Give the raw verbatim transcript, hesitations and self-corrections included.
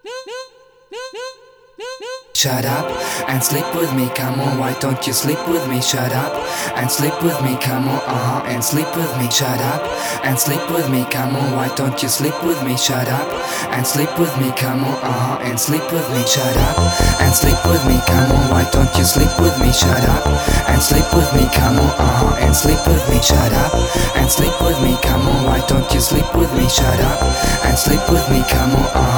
Shut up and sleep with me, come on, why don't you sleep with me? Shut up and sleep with me, come on, uh-huh, and sleep with me. Shut up and sleep with me, come on, why don't you sleep with me? Shut up and sleep with me, come on, uh-huh, and sleep with me. Shut up and sleep with me, come on, why don't you sleep with me? Shut up and sleep with me, come on, uh-huh, and sleep with me. Shut up and sleep with me, come on, why don't you sleep with me? Shut up and sleep with me, come on, uh-huh.